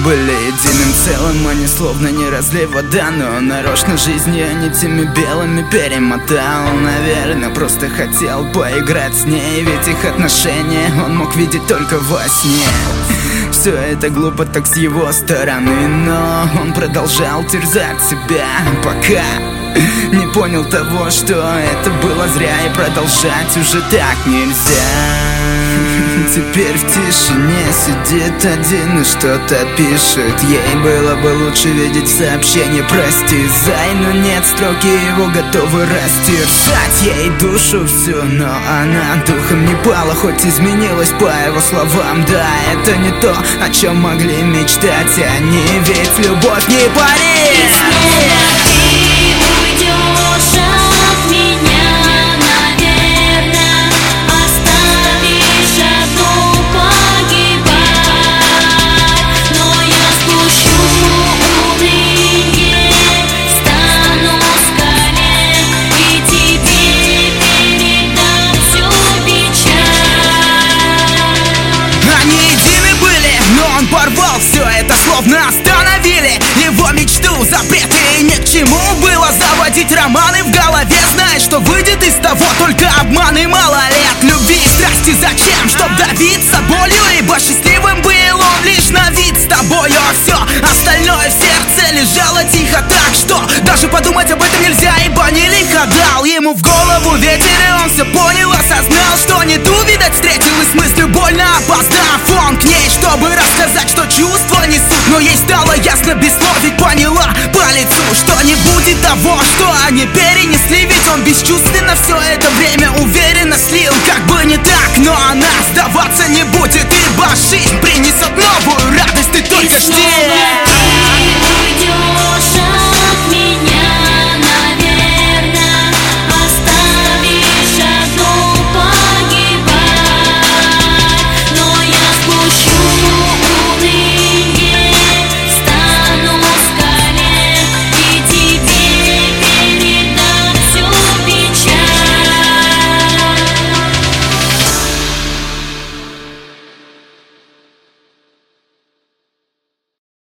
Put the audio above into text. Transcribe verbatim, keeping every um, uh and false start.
были единым целым. Они словно не разлей вода, но нарочно жизни они теми белыми перемотал. Наверное, просто хотел поиграть с ней, ведь их отношения он мог видеть только во сне. Все это глупо так с его стороны, но он продолжал терзать себя, пока не понял того, что это было зря, и продолжать уже так нельзя. Теперь в тишине сидит один и что-то пишет. Ей было бы лучше видеть сообщение «Прости, зай», но нет, строки его готовы растерзать ей душу всю. Но она духом не пала, хоть изменилась по его словам. Да, это не то, о чем могли мечтать они, ведь любовь не парит. Порвал все это, словно остановили его мечту. Запреты и ни к чему было заводить романы в голове. Знаешь, что выйдет из того только обман и мало лет любви и страсти. Зачем? Чтоб давиться болью, ибо счастливым был он лишь на вид с тобою. А все остальное в сердце лежало тихо, так что даже подумать об этом нельзя, ибо не лихо дал ему в голову ветер, и он все понял, осознал, что не ту, видать, встретил, и с мыслью больно опоздав он к ней, чтобы рассказать, что чувства несут. Но ей стало ясно без слов, ведь поняла по лицу, что не будет того, что они перенесли. Ведь он бесчувственно все это время уверенно слил. Как бы не так, но она сдаваться не будет, ибо жизнь принесет новую радость.